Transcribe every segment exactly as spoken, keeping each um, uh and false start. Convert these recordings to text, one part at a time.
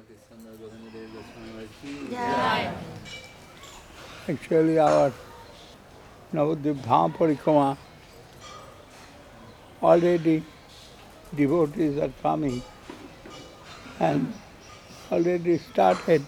Actually, our Navadvip Dham Parikrama, already devotees are coming and already started.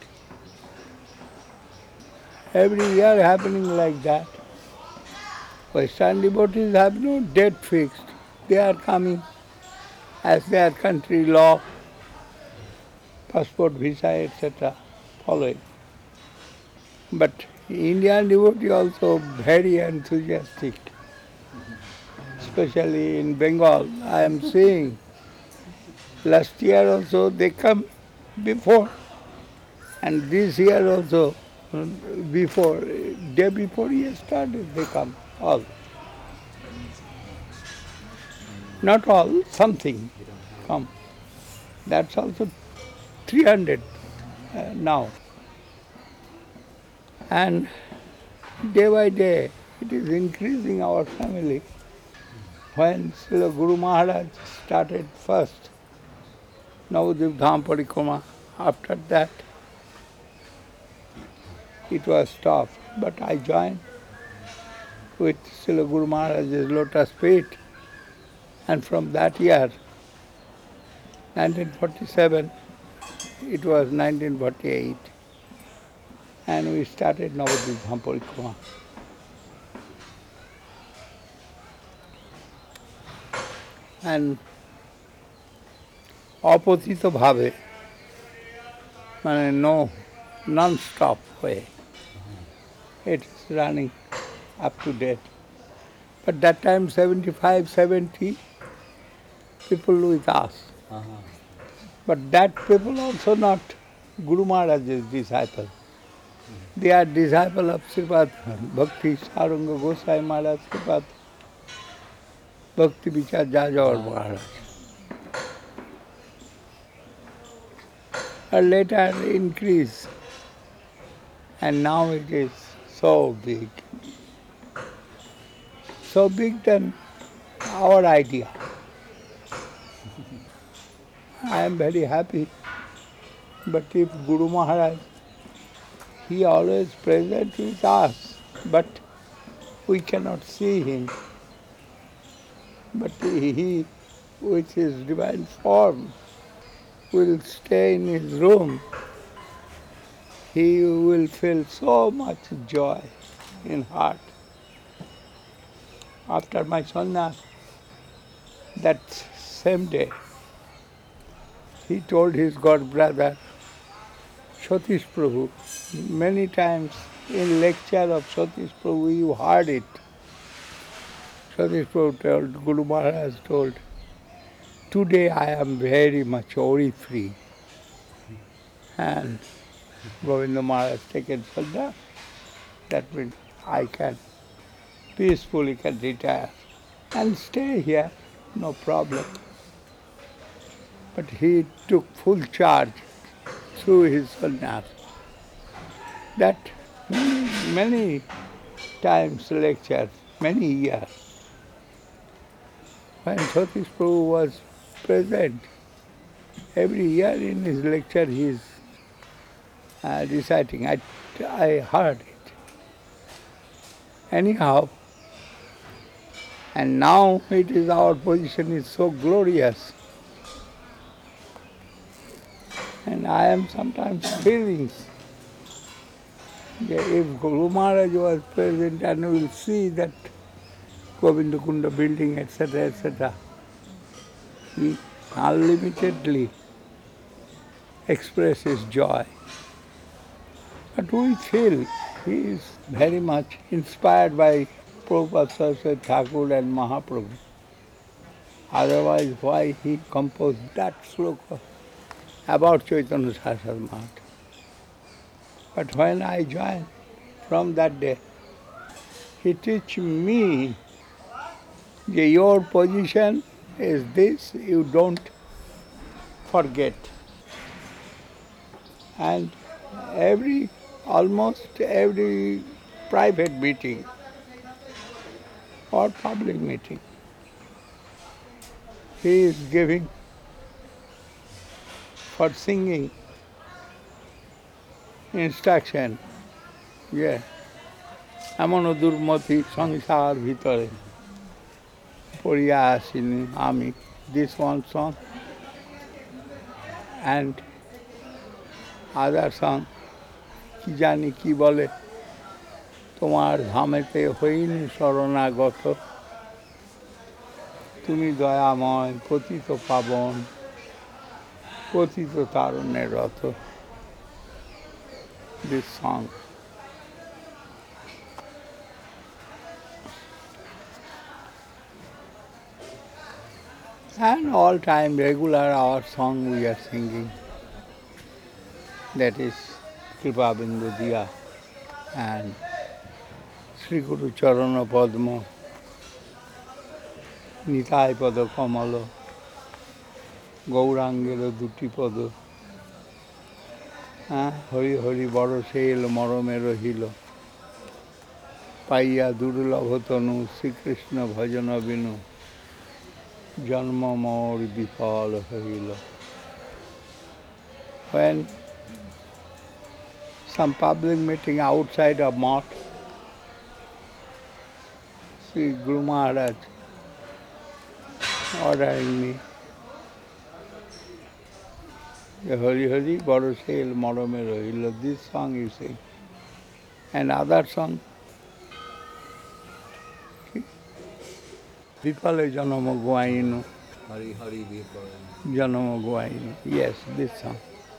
Every year happening like that. Western devotees have no date fixed. They are coming as their country law, passport, visa, et cetera following. But Indian devotee also very enthusiastic, especially in Bengal. I am seeing last year also they come before, and this year also before, day before yesterday they come all. Not all, something come. That's also three hundred uh, now. And day by day it is increasing our family. When Srila Guru Maharaj started first, Navadvip Dham Parikrama, after that it was stopped. But I joined with Srila Guru Maharaj's lotus feet, and from that year, nineteen forty-seven, it was nineteen forty-eight, and we started Navadvip Dham Parikrama. And অপতিত ভাবে, মানে no non-stop way. It is running up to date. But that time seventy-five, seventy people with us. Uh-huh. But that people also not Guru Maharaj's disciple. Mm-hmm. They are disciple of Sripad Bhakti Saranga Gosai Maharaj, Sripad Bhakti Vichar Jajawar Maharaj. And later increase, and now it is so big. So big than our idea. I am very happy. But if Guru Maharaj, he always present with us, but we cannot see him. But he, with his divine form, will stay in his room. He will feel so much joy in heart. After my sannyas, that same day, he told his god brother, Satish Prabhu, many times in lecture of Satish Prabhu you heard it. Satish Prabhu told, Guru Maharaj told, today I am very much worry free. And Govinda Maharaj taken Sadhya, that means I can peacefully can retire and stay here, no problem. But he took full charge through his sannyas. That many, many times lectures, many years. When Satish Prabhu was present, every year in his lecture he is uh, reciting. I, I heard it. Anyhow, and now it is our position is so glorious. And I am sometimes feeling that if Guru Maharaj was present and we will see that Govinda Kunda building, et cetera, et cetera, he unlimitedly expresses joy. But we feel he is very much inspired by Prabhupada Saraswati Thakur and Mahaprabhu. Otherwise, why he composed that sloka about Chaitanya Saraswati Mahaprabhu? But when I joined, from that day, he teach me that your position is this, you don't forget. And every, almost every private meeting or public meeting, he is giving for singing instruction. Yeah. এমনও দুর্মতি সংসার ভিতরে পড়িয়া আসিনি আমি. This one song and other song কি জানি কি বলে, তোমার ধামেতে হইনি শরণাগত, তুমি দয়াময় পতিত পাবন, পতিত তারুণ্যের রথ. This song. And all time regular our song we are singing. That is Kripa Bindu Diya and Sri Guru Charana Padma, Nitai Pada Kamala, Gaurangero Duti Pada, Hari Hari Baro Seil Moromero Hilo, Paiya Durlabhatanu, Sri Krishna Bhajana Binu, Janma Mor Bifal Hilo. When some public meeting outside of mosque, Sri Guru Maharaj ordering me, Hari Hari Barasil Moromero Hilo, this song you sing. And other song, Vipale Janama Guainu. Hari Hari Vipale. Janama Guainu. Yes, this song.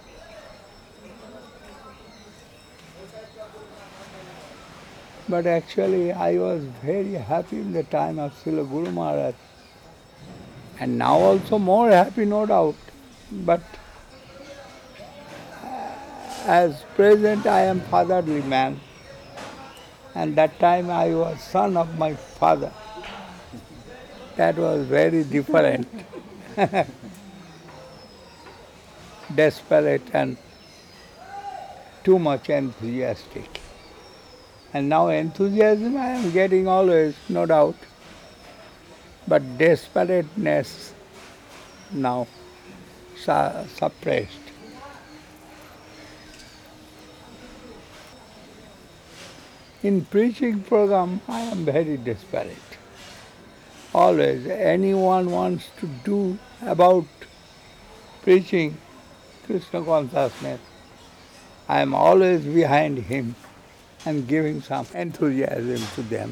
But actually I was very happy in the time of Srila Guru Maharaj. And now also more happy, no doubt. But as present I am fatherly man. And that time I was son of my father. That was very different. Desperate and too much enthusiastic. And now enthusiasm I am getting always, no doubt. But desperateness now su- suppressed. In preaching program I am very desperate. Always anyone wants to do about preaching Krishna consciousness, I am always behind him and giving some enthusiasm to them.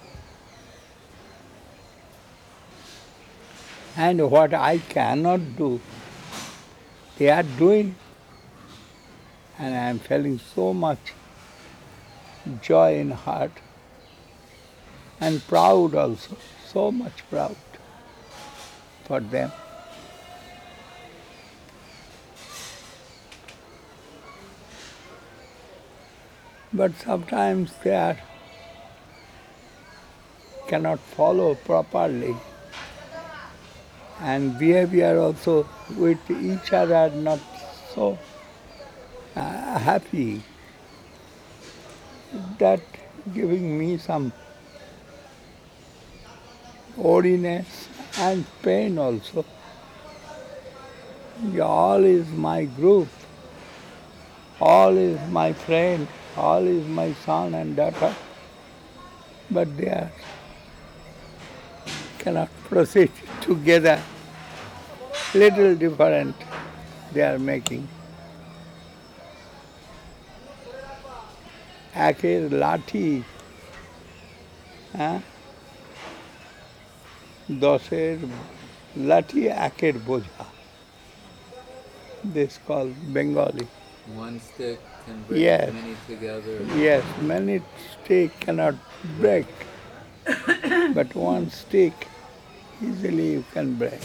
And what I cannot do, they are doing. And I am feeling so much joy in heart and proud also, so much proud for them. But sometimes they are cannot follow properly, and behavior also with each other not so uh, happy. That giving me some weariness and pain also. All is my group, all is my friend, all is my son and daughter, but they are cannot proceed together. Little different they are making. একের লাঠি, হ্যাঁ, দশের লাঠি একের বোঝা. This called Bengali. One stick can break Yes. many together. Yes, many stick cannot break, but one stick easily you can break.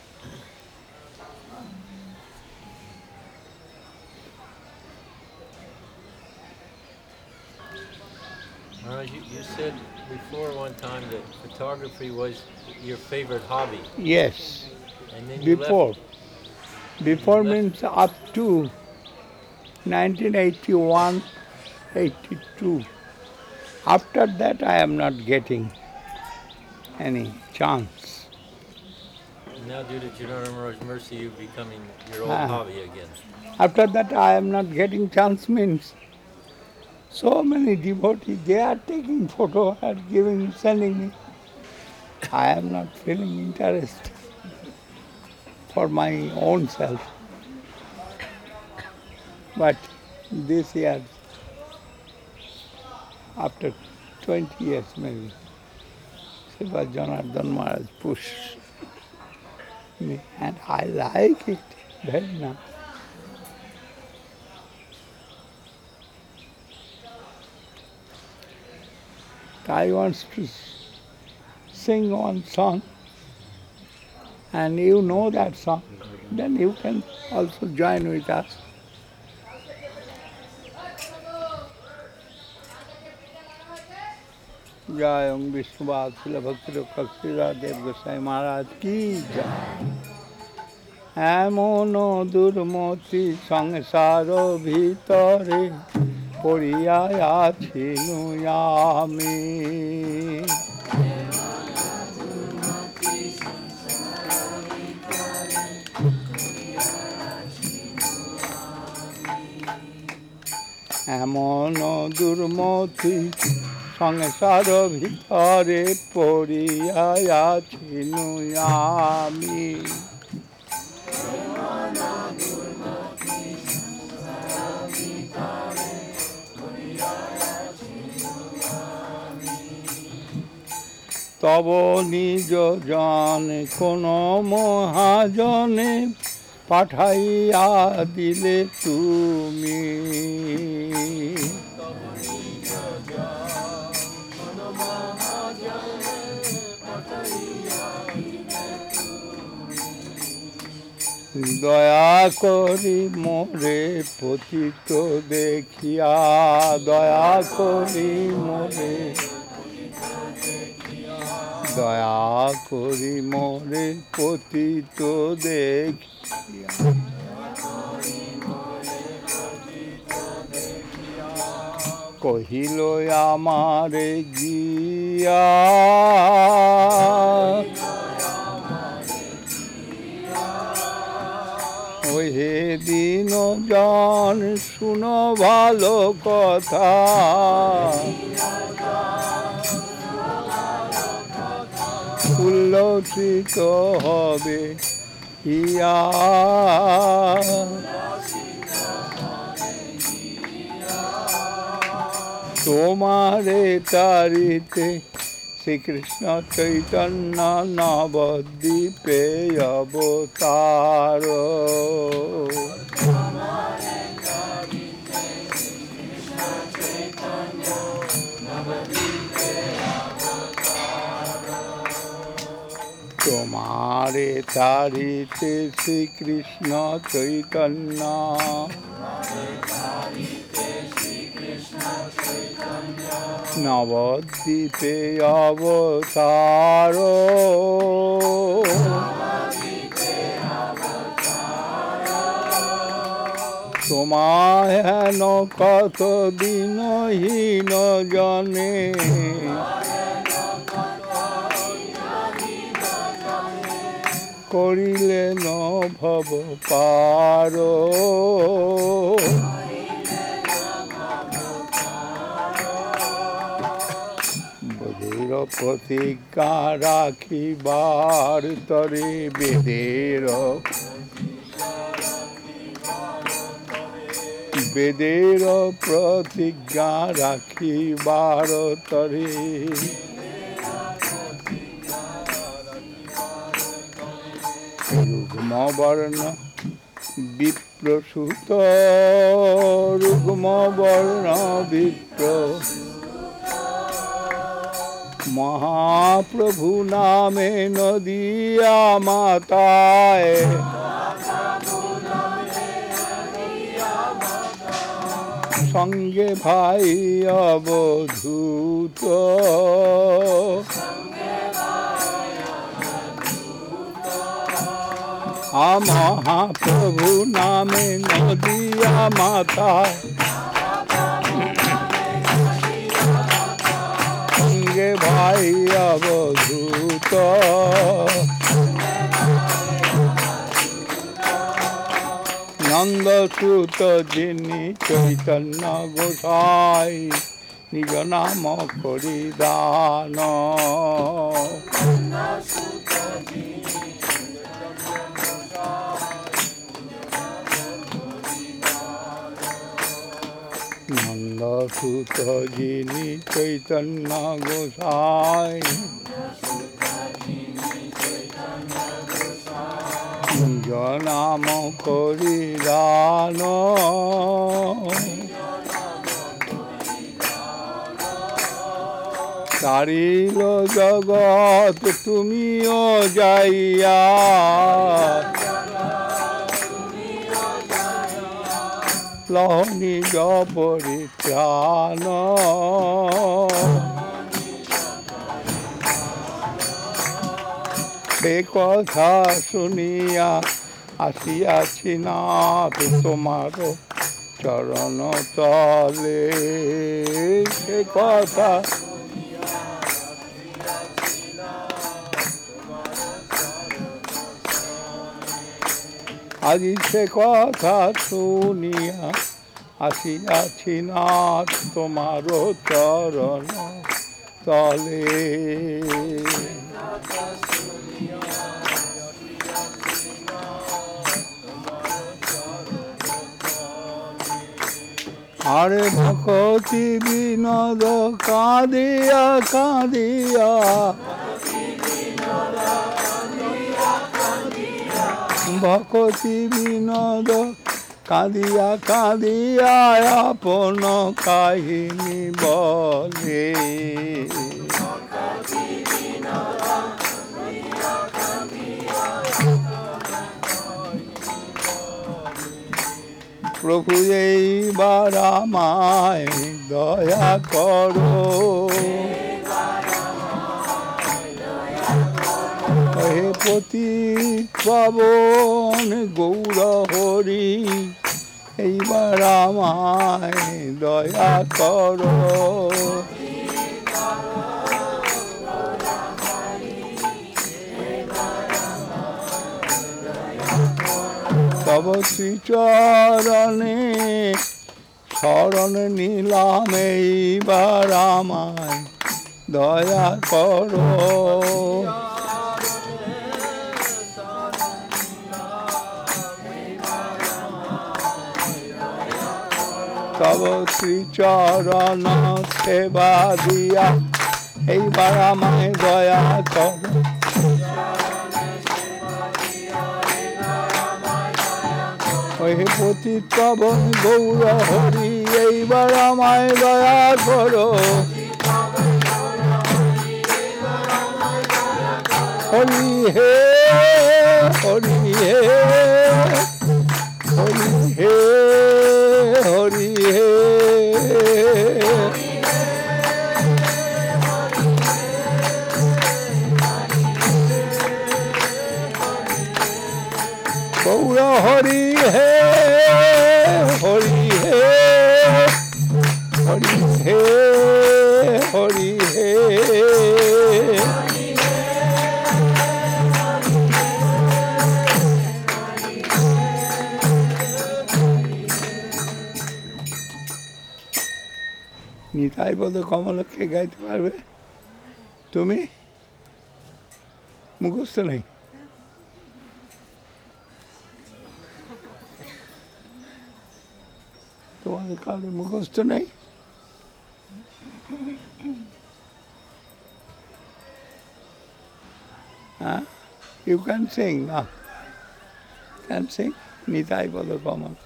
Maharaj, you, you said before one time that photography was your favorite hobby. Yes, And then you before. left. Before left- means up to nineteen eighty-one, eighty-two. After that I am not getting any chance. Now, due to Janana Maharaj's mercy, you're becoming your old Ah. hobby again. After that I am not getting chance means So many devotees, they are taking photo and giving, sending me. I am not feeling interest for my own self. But this year, after twenty years maybe, Srila Janardhan Maharaj pushed me, and I like it very much. I want to sing one song, and you know that song, then you can also join with us. जय ओम विष्णुवाद शिल भक्ति कक्षीरा देव गोसाई महाराज की जय এমন দুর্মতি সংসার ভিতরে পড়িয়া আছি আমি এমন দুর্মতি সংসার ভিতরে পড়িয়া আছি আমি তব নিজ জন কোন মহাজনে পাঠাইয়া দিলে তুমি দয়া করি মোরে পতিত দেখিয়া দয়া করি মোরে দয়া করি মোরে পতিত দেখিয়া কহিল আমারে গিয়া ওহে দিন জন শুনো ভালো কথা উল্লসিত হবে ইয়া তোমারে তারিতে শ্রীকৃষ্ণ চৈতন্য নবদ্বীপে অবতার তোমারে তারিতে শ্রীকৃষ্ণ চৈতন্য নবদ্বীপে অবতার তোমায় হেন কত দিনহীন জনে করিলেন ভব পার বেদের প্রতিজ্ঞা রাখিবার তরে বেদের বেদের প্রতিজ্ঞা রাখিবার তরে রুগ্ম বর্ণ বিপ্রসূত রুগ্ম বর্ণ বিপ্র মহাপ্রভু নামে নদিয়া মাতায় সঙ্গে ভাই অবধূত মহাপ্রভু নামে নদিয়া মাতায় সঙ্গে ভাই অবধূত নন্দ নন্দ সুত যিনি চৈতন্য গোসাই নিজ নাম করি দান। নন্দ সুত যিনি চৈতন্য গোসাই নিজ নাম করি দান। তারিল জগৎ তুমিও যাইয়া লহ নিজ পরিত্রাণ। সে কথা শুনিয়া আসিয়াছি নাথ তোমার চরণ তলে। সে কথা আজি সে কথা শুনিয়া আসিয়াছি নাথ তোমার চরণ তলে। আরে ভকতি বিনোদ কাঁদিয়া কাঁদিয়া ভকতি বিনোদ কাঁদিয়া কাঁদিয়া আপন কাহিনী বলে। প্রভু এইবার আমায় দয়া করো, হে পতিত পাবন গৌর হরি এইবার আমায় দয়া করো। তব শ্রীচরণে শরণ নিলাম এইবার আমায় দয়া করো। তব শ্রীচরণ সেবা দিয়া এইবার আমায় দয়া করো। হে পতিত পাবন গৌর হরি এইবার আমায় দয়া করো। হরি হে হরি হে হরি হে হরি হে গৌর হরি হে হরি হে হরি হে হরি হে। নিতাই পদ কমলকে গাইতে পারবে তুমি? মুখস্থ নেই? তোমাদের কারোর মুখস্থ নেই? হ্যাঁ, ইউ ক্যান সিং না? ক্যান সিং নিতাই পদ কমল।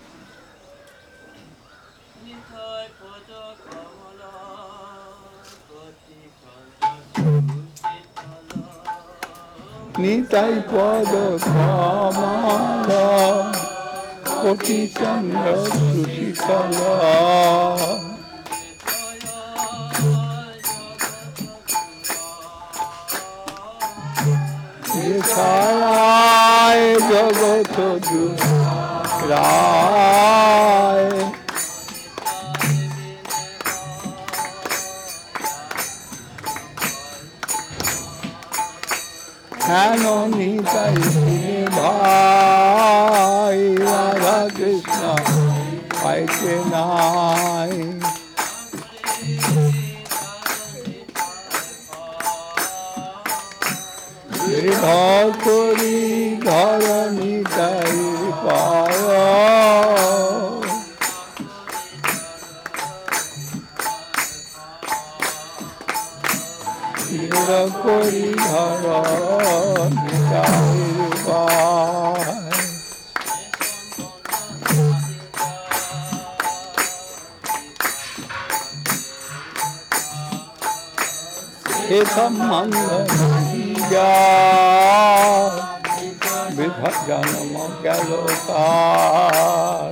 নিতাই পদ কমল কোটি চন্দ্র সুশীতল। ছায় জগৎ জুড়ায় হেন নিতাই ভাই রাধা কৃষ্ণ। পাইতে নাই। দৃঢ় করি ধরণী তাই পায়, দৃঢ় করি ধরণী তাই পায়। हे संबंध विधा जन्म गल तार,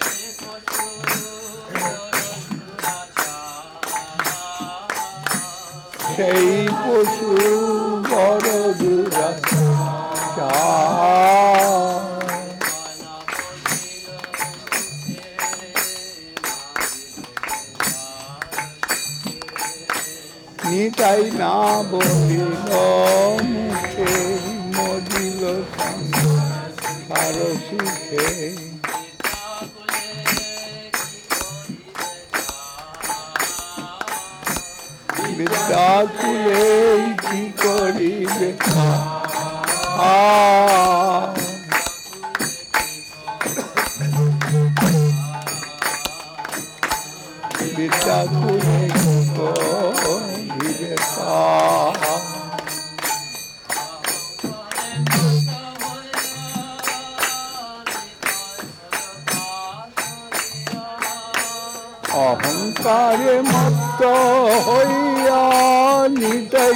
সেই পশু বড় দুরাচার। নিতাই না বলিল মুখে, মজিল সংসার সুখে। বিদ্যাকুলে কি করিবে আ, বিদ্যাকুলে কি করিবে তা। অহংকারে মত্ত হইয়া নিতাই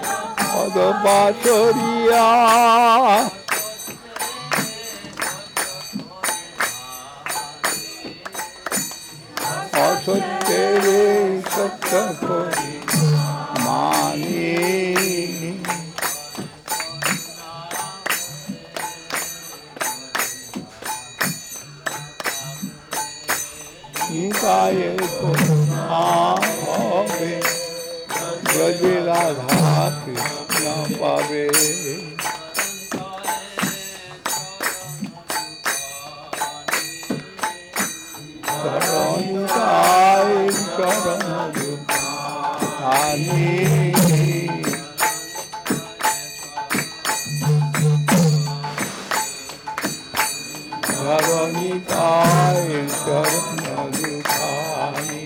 পদবাসরিয়া, অসত্যের সত্য করি মানি। নিতায়ে করুণা হবে, ব্রজে রাধা কৃষ্ণ পাবে। চরণিতায় চরণ দুখানি, চরণিতায় চরণ দুখানি।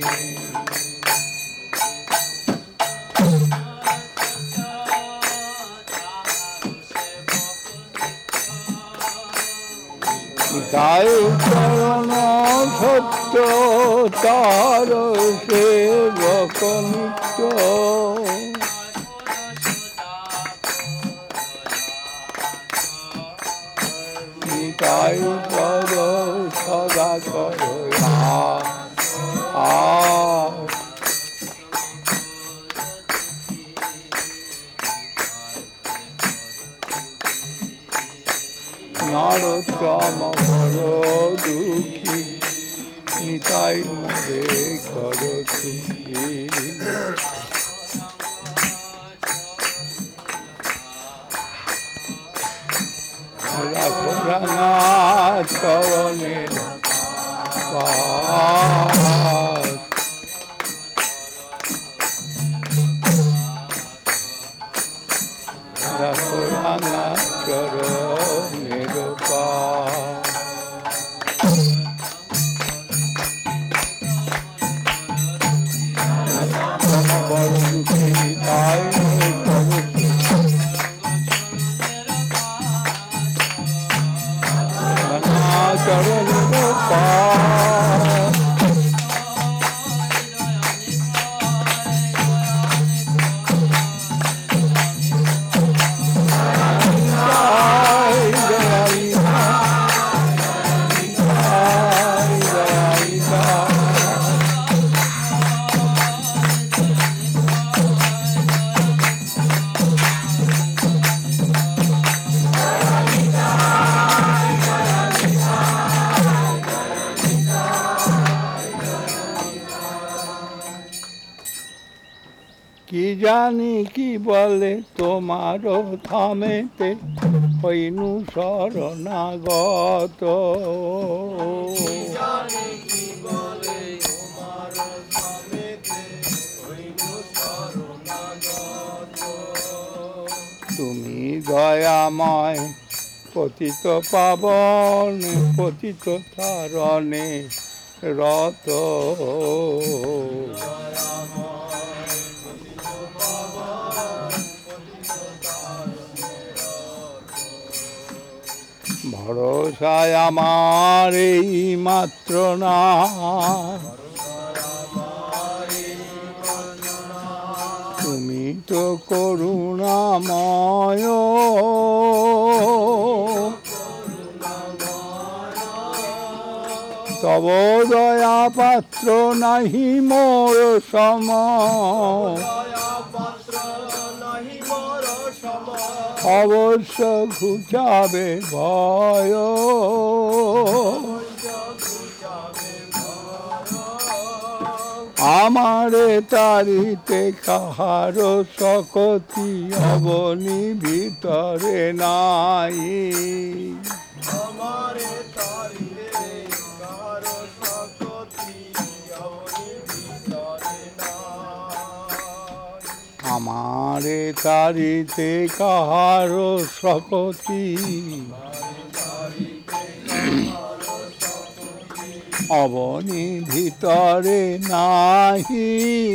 তাই চরণ সত্য তার সেবক নিত্য, নিতাই কর সদা কর আ। নরোত্তম বড় দুঃখী, নিতাই মোরে কর সুখী। রাখো রাঙা চরণের পাশ, রাখো রাঙা চরণের পাশ। বড় দুঃখী তাই কি জানি কি বলে তোমার ধামেতে হইনু শরণাগত। তুমি দয়াময় পতিত পাবন পতিত তারণে রত। ভরসায় আমার এই মাত্র না, তুমি তো করুণাময়। তব দয়া পাত্র নাহি মোর সম, অবশ্য ঘুচাবে ভয়। আমারে তারিতে কাহার শকতি অবনি ভিতরে নাই। আমারে তারিতে কাহার শকতি অবনি ভিতরে নাহি।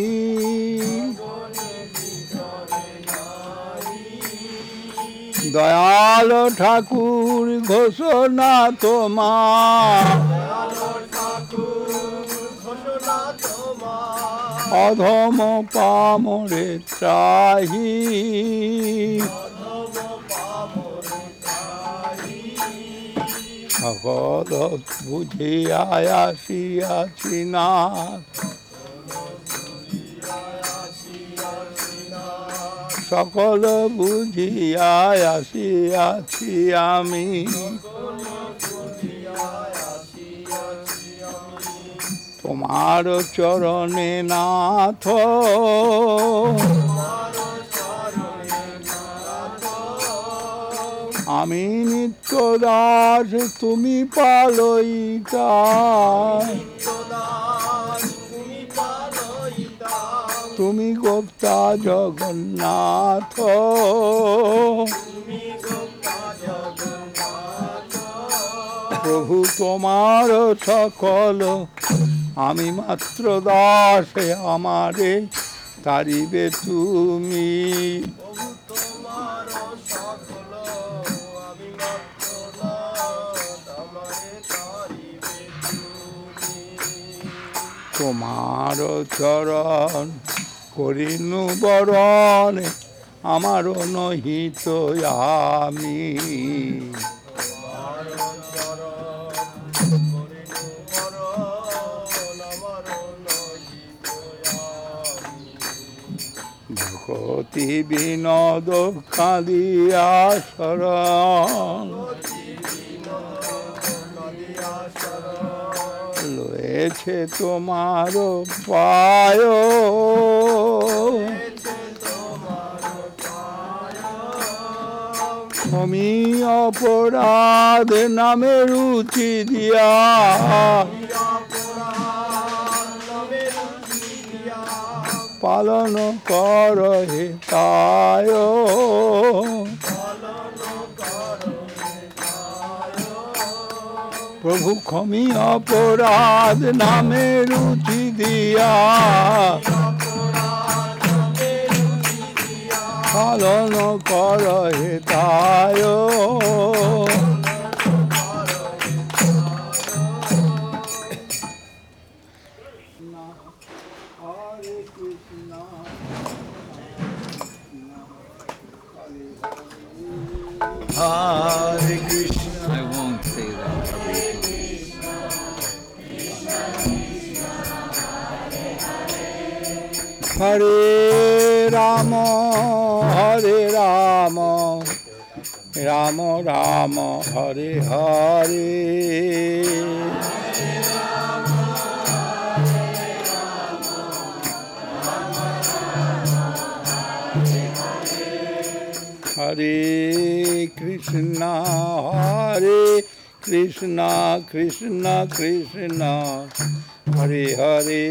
দয়াল ঠাকুর ঘোষণা তোমার, অধম পামরে ত্রাহি। সকল বুঝিয়া আসিয়াছি নাথ, সকল বুঝিয়া আসিয়াছি আমি। তোমার চরণে নাথ, আমি নিত্য দাস তুমি পালয়িতা। তুমি গোপ্তা জগন্নাথ, প্রভু তোমার সকল আমি মাত্র দাস। আমারে তারিবে তুমি, তোমার চরণ করিনু বরণ, আমার নহিত আমি। ভকতি বিনোদ কাঁদিয়া শরণ, লয়েছে তোমার পায়। আমি অপরাধ নামে রুচি দিয়া, পালন কর হে তায়। প্রভু ক্ষমি অপরাধ নামে রুচি দিয়া, পালন কর হে তায়। Hare Krishna. I won't say that every time. Hare Rama, Hare Rama, Rama Rama, Hare Hare. Hare Krishna, Hare Krishna, Krishna Krishna, Hare Hare.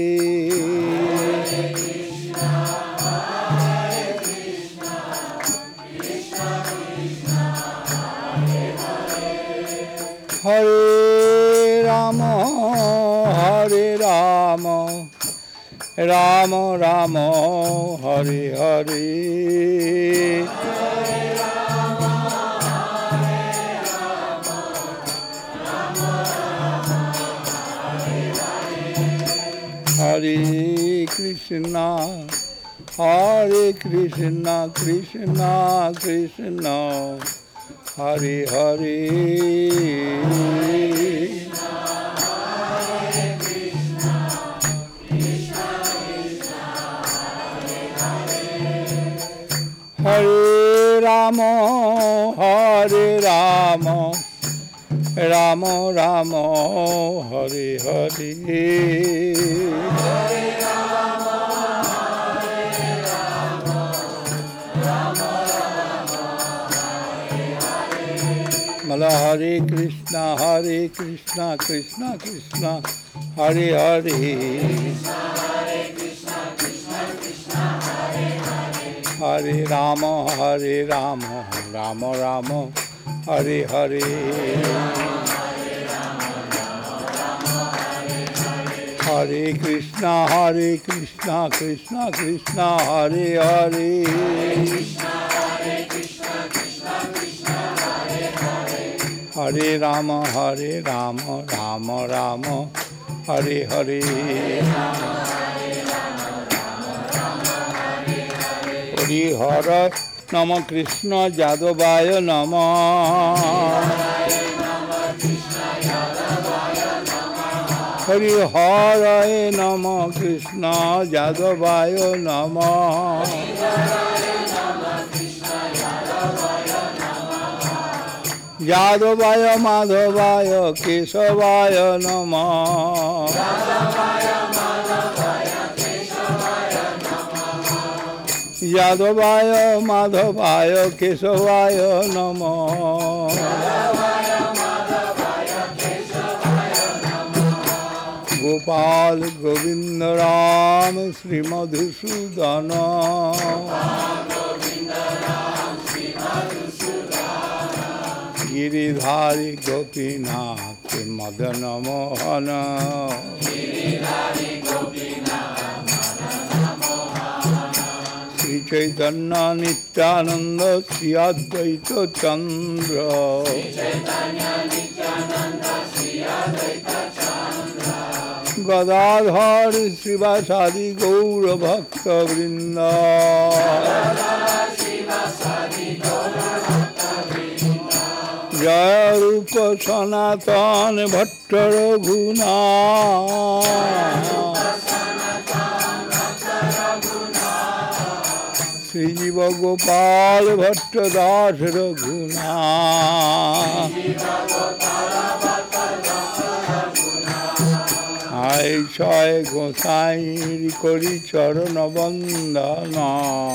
Hare Rama, Hare Rama, Rama Rama, Hare Hare. Hare Krishna, Hare Krishna, Krishna Krishna, Hare Hare. Hare Rama, Hare Rama, Rama Rama, Hare Hare. Mala Hare Krishna, Hare Krishna, Krishna Krishna, Hare Hare. Hare Rama, Hare Rama, Rama Rama, Hare Hare. Hare Krishna, Hare Krishna, Krishna Krishna, Hare Hare. Hare Rama, Hare Rama, Rama Rama, Hare Hare. Hare Hare Nama Krishna Jadavaya Nama. Hare Hare Nama Krishna Jadavaya Nama. Jadavaya Madhavaya Kesavaya Nama. Yadavaya Madhavaya Kesavaya Nama. Gopal Govinda Ram Sri Madhusudana. Giridhari Gopinath Madana Mohana. Sri Chaitanya Nityananda Sri Advaita Chandra. Gadadhar Srivasadi Gaura Bhakta Vrinda. Jaya Rupa Sanatan Bhatta Raghunatha. Sri Jiva Gopal Bhatta Das Raghunatha. Ai Chai Gosai Kori Charana Bandana.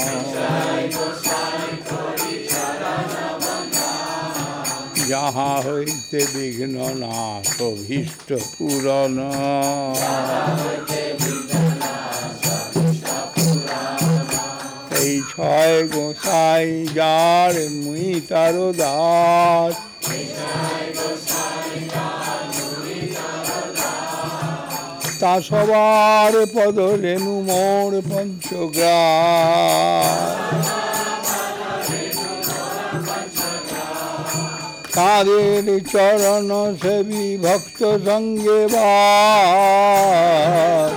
Jaha hoite Vigna Nath Bhishta Purana. এই ছয় গোসাই যার মুই তারো দাস। তা সবার পদ রেণু মোর পঞ্চগ্রাস। তাদের চরণ সেবী ভক্ত সঙ্গে বাস।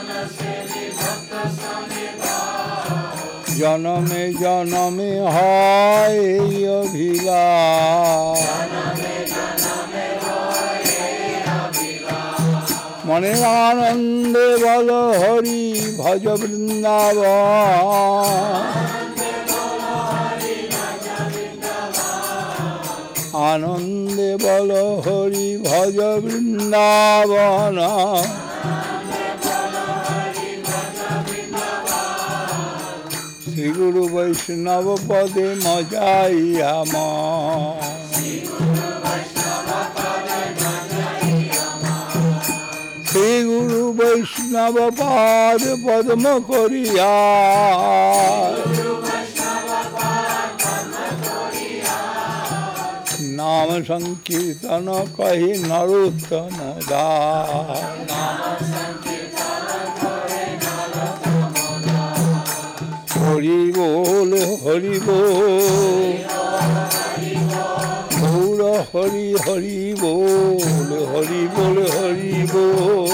জনমে জনমে হয় এই অভিলাষ। মনের আনন্দে বল হরি ভজ বৃন্দাবন। আনন্দে বল হরি ভজ বৃন্দাবন। শ্রী গুরু বৈষ্ণব পদে মজাইয়া মন শ্রী গুরু বৈষ্ণব পাদ পদ্ম করিয়া নাম সংকীর্তন কহি নরোত্তম দাস হরি বল হরি বল গৌর হরি হরি বল হরি বল হরি বল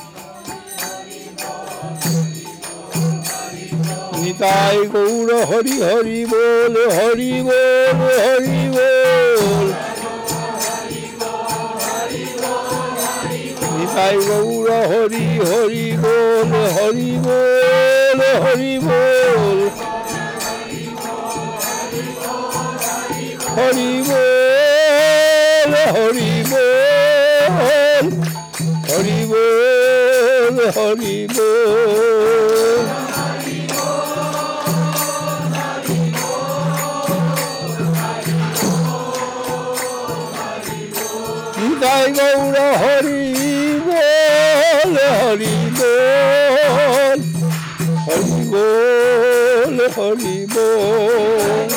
নিতাই গৌর হরি হরি বল হরি বল হরি বল নিতাই গৌর হরি হরি বল হরি বল হরি বল হরি বল হরি বল হরি বল হরি বল নিতাই গৌর হরি বল হরি বল হরি বল হরি বল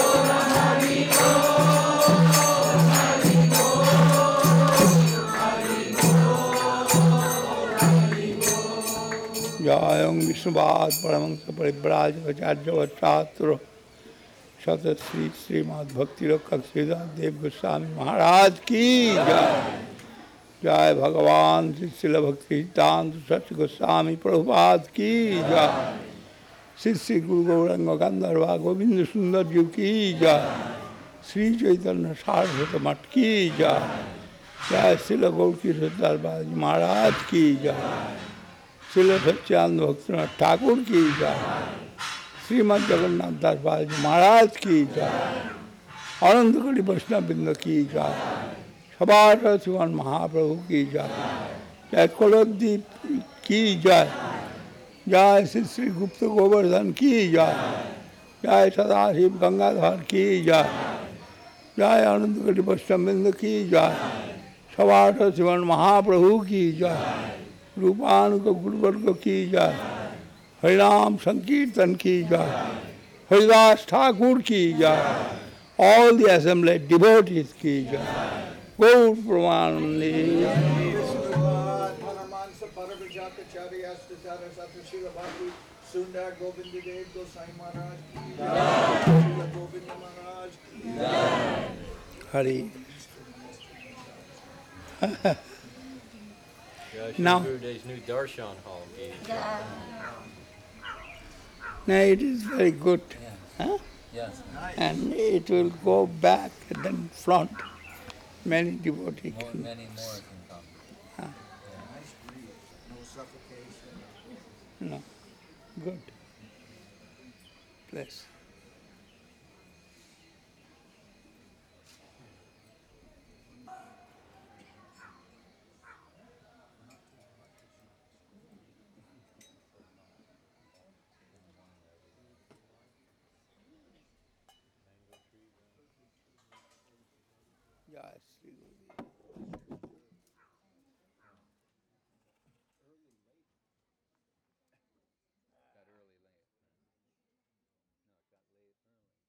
জয়ং বিষ্ণুপাদ পরমহংস পরিব্রাজকাচার্য ছাত্র শত শ্রী শ্রীমদ ভক্তি रक्षक श्रीधर देव गोस्वामी महाराज की जय जय भगवान श्री शिल भक्ति सिद्धांत सत्य गोस्वामी प्रभुपाद की जय श्री श्री गुरु गौरंग गंधर्वा गोविंद सुंदर जी की जय श्री चैतन्य सारस्वत मठ की जय जय शिल गौर किशोर दरबार महाराज की जय शिल सच्चिदानंद भक्तिनाथ ठाकुर की जय श्रीमद जगन्नाथ दास बाबा महाराज की जय अनंत कोटि वैष्णव बिंद की जय सवार शिवन महाप्रभु की जय जय कुलदीप की जय जय श्री श्री गुप्त गोवर्धन की जय जय सदाशिव गंगाधर की जय जय अनंत कोटि वैष्णव बिंद की जय सवार शिवन महाप्रभु की जय रूपानुग गुरुवर्ग की जय हरिनाम संकीर्तन की जय हरिदास ठाकुर की जय ऑल द assembled devotees की जय गौर प्रमानंदे सुंदर गोविंद देव गोसाई महाराज की जय गोविंद महाराज की जय Hari Yeah, Now- Gurudev's new darshan hall gate. no, it is very good, huh? Yes, And it will go back and then front. Many devotees more, can. many more can come. Nice breeze, no suffocation. No, good. Bless. Jai Sri Guru.